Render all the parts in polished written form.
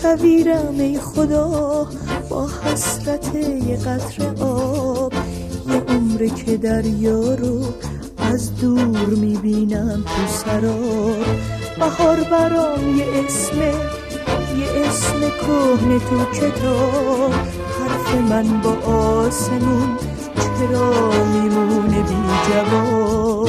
کویرم ای خدا با حسرت یه قطره آب، یه عمره که دریا رو از دور میبینم تو سراب. بهار برام یه اسم کهنه تو کتاب، حرف من با آسمون چرا میمونه بی جواب.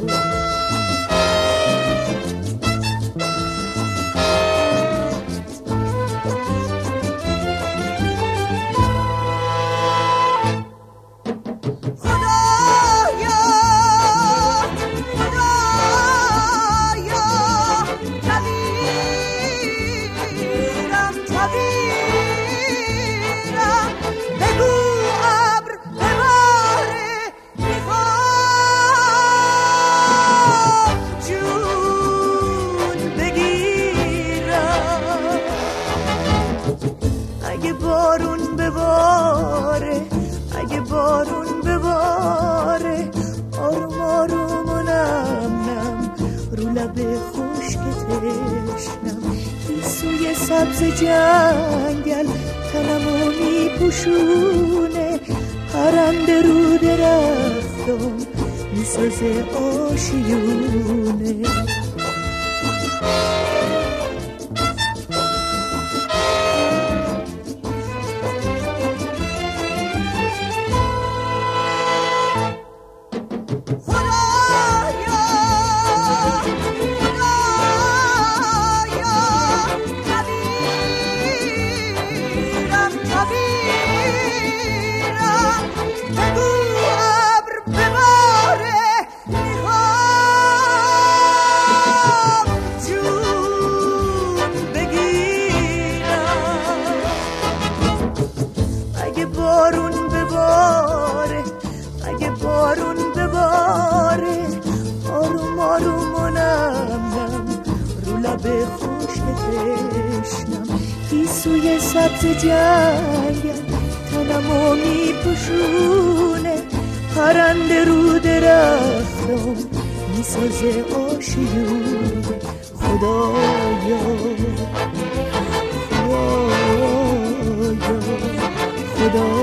اگه بارون بباره آروم آروم و نم نم رو لب خشک تشنم. سوی سبز جنگل تنمو میپوشونه، پرنده رو درختم میسازه آشیونه. اگه بارون بباره آروم آروم و نم نم رو لب خشک تشنم. گیسوی سبز جنگل تنمو میپوشونه، پرنده رو درختم میسازه آشیونه. خدایا خدایا خدایا